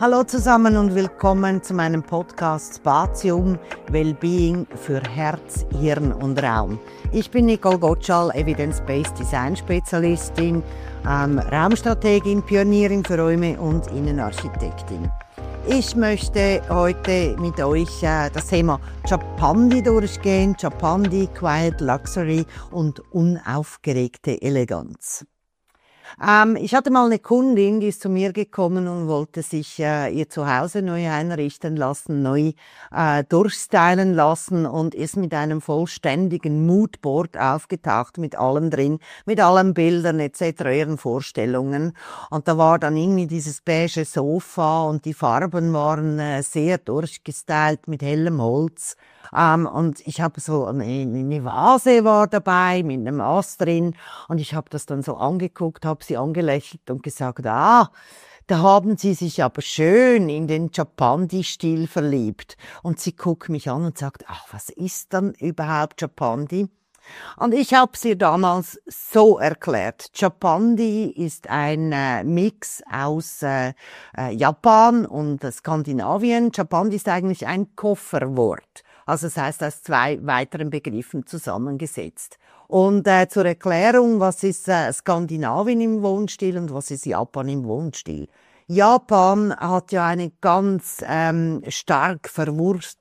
Hallo zusammen und willkommen zu meinem Podcast Spatium Wellbeing für Herz, Hirn und Raum. Ich bin Nicole Gottschall, Evidence-Based Design Spezialistin, Raumstrategin, Pionierin für Räume und Innenarchitektin. Ich möchte heute mit euch das Thema Chapandi durchgehen. Chapandi, Quiet Luxury und unaufgeregte Eleganz. Ich hatte mal eine Kundin, die ist zu mir gekommen und wollte sich ihr Zuhause neu einrichten lassen, neu durchstylen lassen und ist mit einem vollständigen Moodboard aufgetaucht, mit allem drin, mit allen Bildern etc., ihren Vorstellungen. Und da war dann irgendwie dieses beige Sofa und die Farben waren sehr durchgestylt mit hellem Holz. Und ich habe so eine Vase war dabei mit einem Ast drin und ich habe das dann so angeguckt, habe sie angelächelt und gesagt, da haben sie sich aber schön in den Chapandi-Stil verliebt. Und sie guckt mich an und sagt, was ist dann überhaupt Chapandi? Und ich habe es ihr damals so erklärt. Chapandi ist ein Mix aus Japan und Skandinavien. Chapandi ist eigentlich ein Kofferwort. Also das heißt, aus zwei weiteren Begriffen zusammengesetzt. Und zur Erklärung, was ist Skandinavien im Wohnstil und was ist Japan im Wohnstil? Japan hat ja eine ganz stark verwurzelte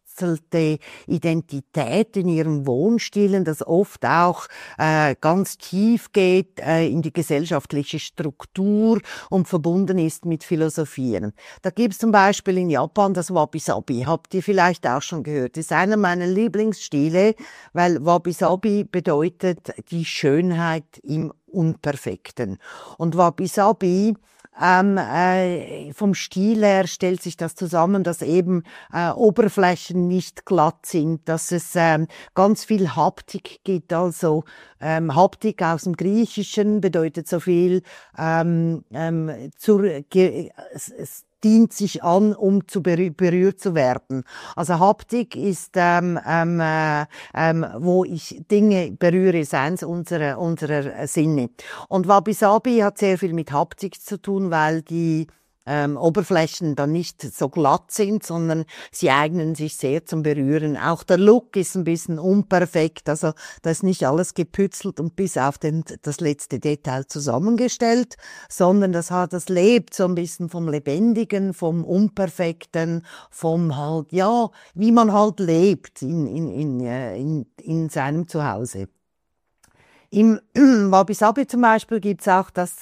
Identität in ihren Wohnstilen, das oft auch ganz tief geht in die gesellschaftliche Struktur und verbunden ist mit Philosophien. Da gibt's zum Beispiel in Japan das Wabi-Sabi. Habt ihr vielleicht auch schon gehört? Das ist einer meiner Lieblingsstile, weil Wabi-Sabi bedeutet die Schönheit im Unperfekten. Und Wabi-Sabi vom Stil her stellt sich das zusammen, dass eben Oberflächen nicht glatt sind, dass es ganz viel Haptik gibt. Also Haptik aus dem Griechischen bedeutet so viel es dient sich an, um berührt zu werden. Also Haptik ist, wo ich Dinge berühre, ist eins unserer Sinne. Und Wabi-Sabi hat sehr viel mit Haptik zu tun, weil die Oberflächen dann nicht so glatt sind, sondern sie eignen sich sehr zum Berühren. Auch der Look ist ein bisschen unperfekt, also da ist nicht alles gepützelt und bis auf das letzte Detail zusammengestellt, sondern das lebt so ein bisschen vom Lebendigen, vom Unperfekten, vom halt, ja, wie man halt lebt in seinem Zuhause. Im Wabi-Sabi zum Beispiel gibt's auch das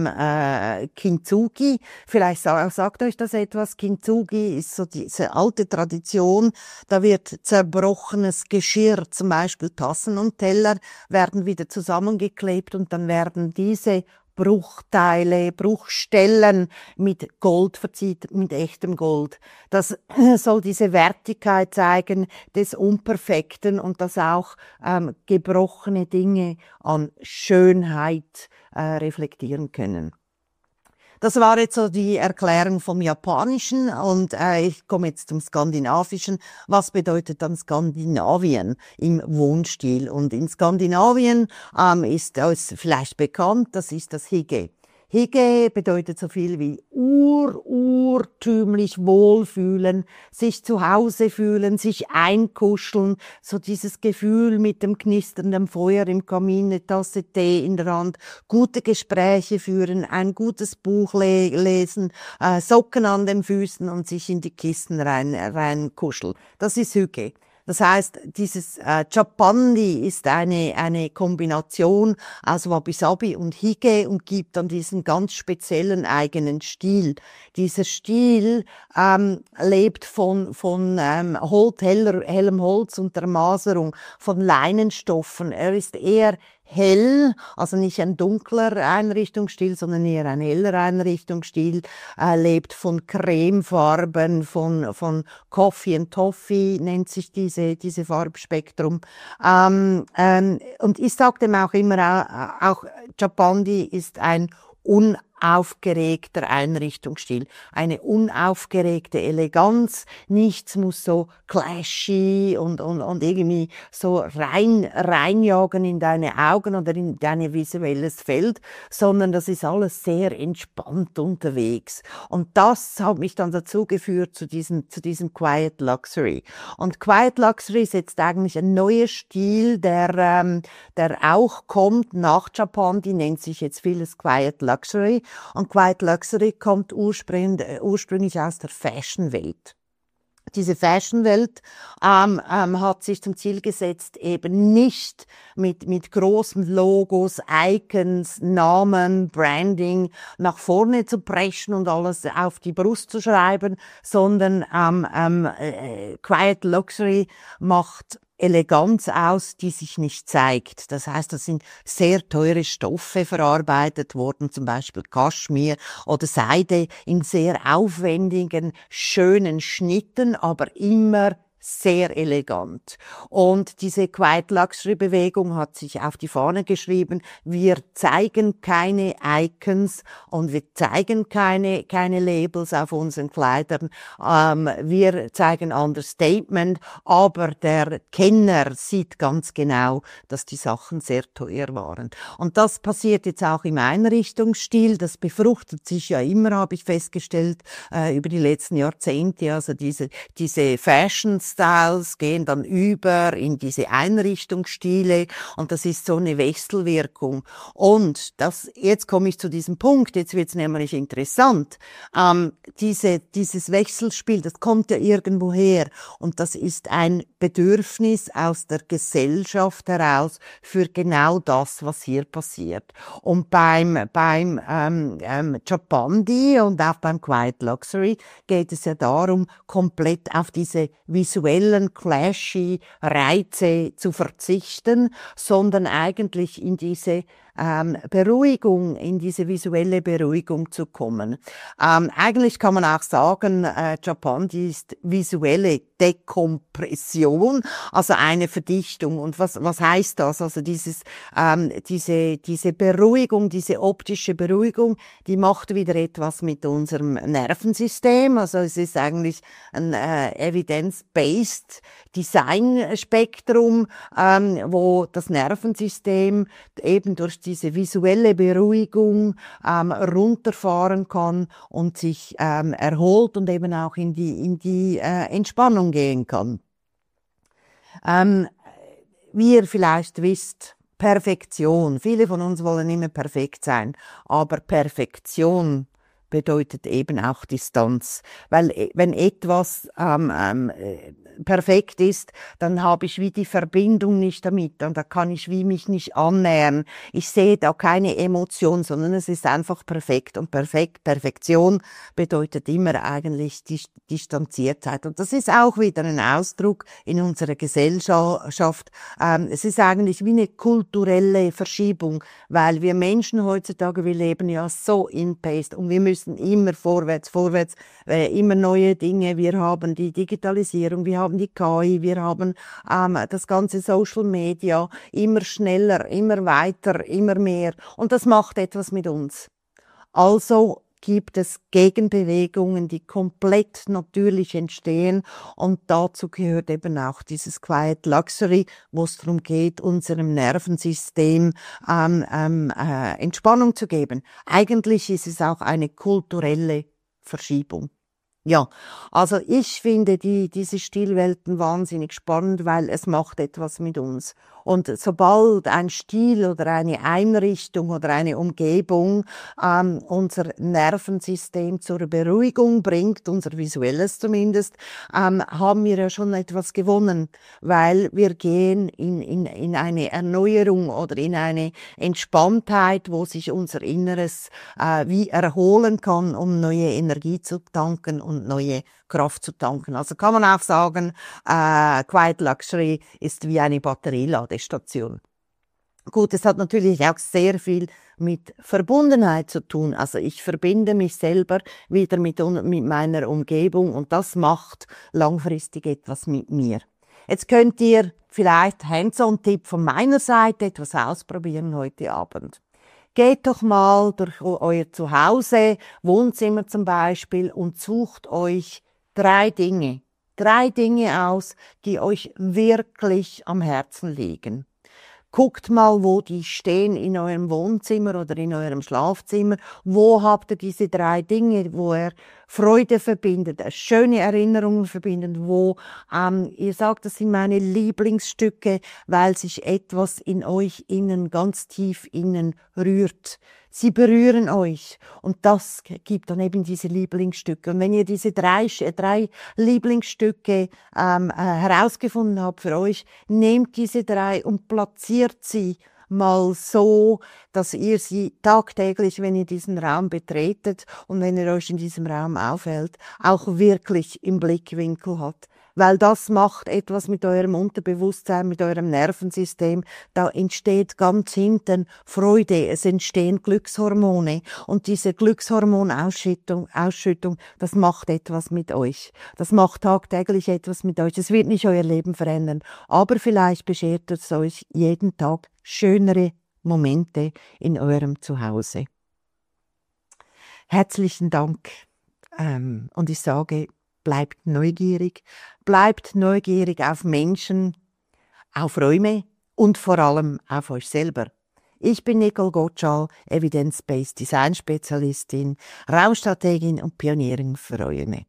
Kintsugi. Vielleicht sagt euch das etwas. Kintsugi ist so diese alte Tradition. Da wird zerbrochenes Geschirr, zum Beispiel Tassen und Teller, werden wieder zusammengeklebt und dann werden diese Bruchteile, Bruchstellen mit Gold verzieht, mit echtem Gold. Das soll diese Wertigkeit zeigen des Unperfekten und dass auch gebrochene Dinge an Schönheit reflektieren können. Das war jetzt so die Erklärung vom Japanischen und ich komme jetzt zum Skandinavischen. Was bedeutet dann Skandinavien im Wohnstil? Und in Skandinavien ist vielleicht bekannt, das ist das Hygge. Hygge bedeutet so viel wie urtümlich wohlfühlen, sich zu Hause fühlen, sich einkuscheln, so dieses Gefühl mit dem knisternden Feuer im Kamin, eine Tasse Tee in der Hand, gute Gespräche führen, ein gutes Buch lesen, Socken an den Füßen und sich in die Kissen rein kuscheln. Das ist Hygge. Das heißt, dieses Chapandi ist eine Kombination aus Wabi-Sabi und Hygge und gibt dann diesen ganz speziellen eigenen Stil. Dieser Stil lebt von hellem Holz und der Maserung, von Leinenstoffen. Er ist eher hell, also nicht ein dunkler Einrichtungsstil, sondern eher ein heller Einrichtungsstil, lebt von Cremefarben, von Coffee and Toffee nennt sich diese Farbspektrum. Und ich sage dem auch immer, auch Chapandi ist ein unaufgeregter Einrichtungsstil, eine unaufgeregte Eleganz. Nichts muss so clashy und irgendwie so reinjagen in deine Augen oder in dein visuelles Feld, sondern das ist alles sehr entspannt unterwegs. Und das hat mich dann dazu geführt zu diesem Quiet Luxury. Und Quiet Luxury ist jetzt eigentlich ein neuer Stil, der auch kommt nach Japan, die nennt sich jetzt vieles Quiet Luxury. Und Quiet Luxury kommt ursprünglich aus der Fashion-Welt. Diese Fashion-Welt hat sich zum Ziel gesetzt, eben nicht mit großen Logos, Icons, Namen, Branding nach vorne zu preschen und alles auf die Brust zu schreiben, sondern Quiet Luxury macht Eleganz aus, die sich nicht zeigt. Das heißt, das sind sehr teure Stoffe verarbeitet worden, zum Beispiel Kaschmir oder Seide in sehr aufwendigen, schönen Schnitten, aber immer sehr elegant. Und diese Quiet Luxury Bewegung hat sich auf die Fahne geschrieben, wir zeigen keine Icons und wir zeigen keine Labels auf unseren Kleidern. Wir zeigen Understatement, aber der Kenner sieht ganz genau, dass die Sachen sehr teuer waren. Und das passiert jetzt auch im Einrichtungsstil. Das befruchtet sich ja immer, habe ich festgestellt, über die letzten Jahrzehnte. Also diese Fashion Styles gehen dann über in diese Einrichtungsstile und das ist so eine Wechselwirkung. Und jetzt komme ich zu diesem Punkt, jetzt wird es nämlich interessant. Dieses Wechselspiel, das kommt ja irgendwo her und das ist ein Bedürfnis aus der Gesellschaft heraus für genau das, was hier passiert. Und beim Japandi und auch beim Quiet Luxury geht es ja darum, komplett auf diese visuellen, clashy Reize zu verzichten, sondern eigentlich in diese Beruhigung, in diese visuelle Beruhigung zu kommen. Eigentlich kann man auch sagen, Japandi ist visuelle Dekompression, also eine Verdichtung. Und was heißt das? Also diese Beruhigung, diese optische Beruhigung, die macht wieder etwas mit unserem Nervensystem. Also es ist eigentlich ein evidence-based Design-Spektrum, wo das Nervensystem eben durch diese visuelle Beruhigung runterfahren kann und sich erholt und eben auch in die Entspannung gehen kann. Wie ihr vielleicht wisst, Perfektion. Viele von uns wollen immer perfekt sein, aber Perfektion bedeutet eben auch Distanz. Weil wenn etwas perfekt ist, dann habe ich wie die Verbindung nicht damit und da kann ich wie mich nicht annähern. Ich sehe da keine Emotion, sondern es ist einfach perfekt und Perfektion bedeutet immer eigentlich die Distanziertheit und das ist auch wieder ein Ausdruck in unserer Gesellschaft. Es ist eigentlich wie eine kulturelle Verschiebung, weil wir Menschen heutzutage, wir leben ja so in Pace und wir müssen immer vorwärts, immer neue Dinge. Wir haben die Digitalisierung, wir haben die KI, wir haben das ganze Social Media, immer schneller, immer weiter, immer mehr. Und das macht etwas mit uns. Also gibt es Gegenbewegungen, die komplett natürlich entstehen und dazu gehört eben auch dieses Quiet Luxury, wo es darum geht, unserem Nervensystem Entspannung zu geben. Eigentlich ist es auch eine kulturelle Verschiebung. Ja, also ich finde diese Stilwelten wahnsinnig spannend, weil es macht etwas mit uns. Und sobald ein Stil oder eine Einrichtung oder eine Umgebung unser Nervensystem zur Beruhigung bringt, unser visuelles zumindest, haben wir ja schon etwas gewonnen, weil wir gehen in eine Erneuerung oder in eine Entspanntheit, wo sich unser Inneres wie erholen kann, um neue Energie zu tanken und neue Kraft zu tanken. Also kann man auch sagen, Quiet Luxury ist wie eine Batterieladestation. Gut, es hat natürlich auch sehr viel mit Verbundenheit zu tun. Also ich verbinde mich selber wieder mit meiner Umgebung und das macht langfristig etwas mit mir. Jetzt könnt ihr vielleicht Hands-on-Tipp von meiner Seite etwas ausprobieren heute Abend. Geht doch mal durch euer Zuhause, Wohnzimmer zum Beispiel, und sucht euch 3 Dinge aus, die euch wirklich am Herzen liegen. Guckt mal, wo die stehen in eurem Wohnzimmer oder in eurem Schlafzimmer. Wo habt ihr diese 3 Dinge, wo ihr Freude verbindet, schöne Erinnerungen verbindet, wo ihr sagt, das sind meine Lieblingsstücke, weil sich etwas in euch innen, ganz tief innen rührt. Sie berühren euch und das gibt dann eben diese Lieblingsstücke. Und wenn ihr diese 3 Lieblingsstücke herausgefunden habt für euch, nehmt diese 3 und platziert sie mal so, dass ihr sie tagtäglich, wenn ihr diesen Raum betretet und wenn ihr euch in diesem Raum aufhält, auch wirklich im Blickwinkel habt. Weil das macht etwas mit eurem Unterbewusstsein, mit eurem Nervensystem. Da entsteht ganz hinten Freude, es entstehen Glückshormone. Und diese Glückshormonausschüttung, das macht etwas mit euch. Das macht tagtäglich etwas mit euch. Es wird nicht euer Leben verändern, aber vielleicht beschert es euch jeden Tag schönere Momente in eurem Zuhause. Herzlichen Dank. Und ich sage, bleibt neugierig auf Menschen, auf Räume und vor allem auf euch selber. Ich bin Nicole Gottschall, Evidence-Based Design Spezialistin, Raumstrategin und Pionierin für Räume.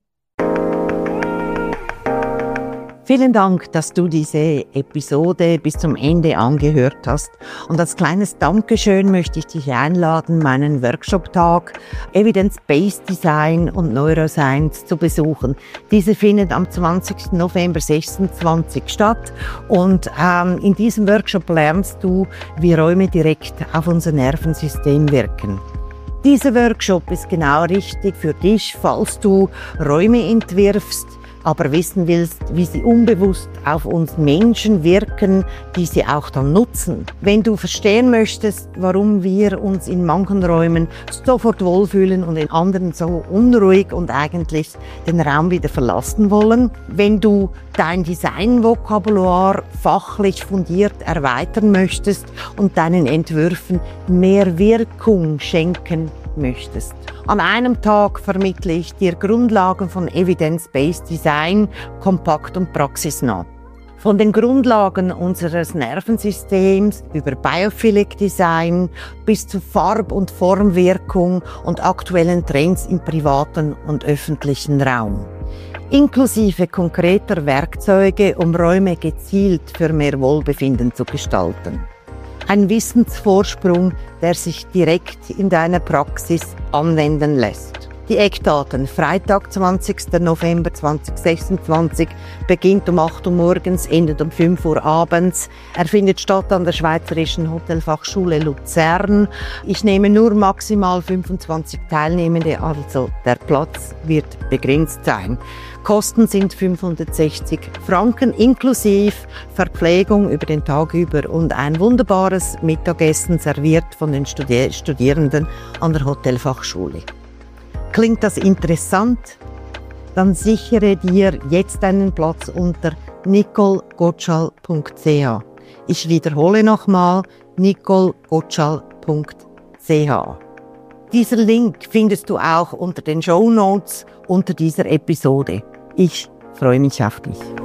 Vielen Dank, dass du diese Episode bis zum Ende angehört hast. Und als kleines Dankeschön möchte ich dich einladen, meinen Workshop-Tag Evidence-Based Design und Neuroscience zu besuchen. Diese findet am 20. November 2026 statt. Und in diesem Workshop lernst du, wie Räume direkt auf unser Nervensystem wirken. Dieser Workshop ist genau richtig für dich, falls du Räume entwirfst, aber wissen willst, wie sie unbewusst auf uns Menschen wirken, die sie auch dann nutzen. Wenn du verstehen möchtest, warum wir uns in manchen Räumen sofort wohlfühlen und in anderen so unruhig und eigentlich den Raum wieder verlassen wollen, wenn du dein Designvokabular fachlich fundiert erweitern möchtest und deinen Entwürfen mehr Wirkung schenken möchtest. An einem Tag vermittle ich dir Grundlagen von Evidence-Based Design, kompakt und praxisnah. Von den Grundlagen unseres Nervensystems über Biophilic Design bis zu Farb- und Formwirkung und aktuellen Trends im privaten und öffentlichen Raum. Inklusive konkreter Werkzeuge, um Räume gezielt für mehr Wohlbefinden zu gestalten. Ein Wissensvorsprung, der sich direkt in deiner Praxis anwenden lässt. Die Eckdaten: Freitag, 20. November 2026, beginnt um 8 Uhr morgens, endet um 5 Uhr abends. Er findet statt an der Schweizerischen Hotelfachschule Luzern. Ich nehme nur maximal 25 Teilnehmende, also der Platz wird begrenzt sein. Kosten sind 560 Franken inklusive Verpflegung über den Tag über und ein wunderbares Mittagessen serviert von den Studierenden an der Hotelfachschule. Klingt das interessant? Dann sichere dir jetzt einen Platz unter nicolegottschall.ch. Ich wiederhole nochmal, nicolegottschall.ch. Dieser Link findest du auch unter den Shownotes unter dieser Episode. Ich freue mich auf dich.